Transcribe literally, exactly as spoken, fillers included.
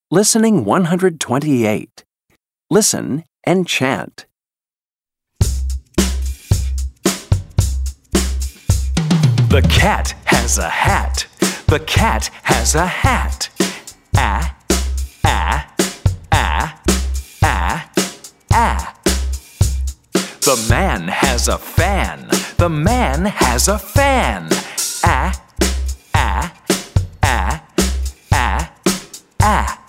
Listening one hundred twenty-eight. Listen and chant. The cat has a hat. The cat has a hat. Ah, ah, ah, ah, ah. The man has a fan. The man has a fan. Ah, ah, ah, ah, ah.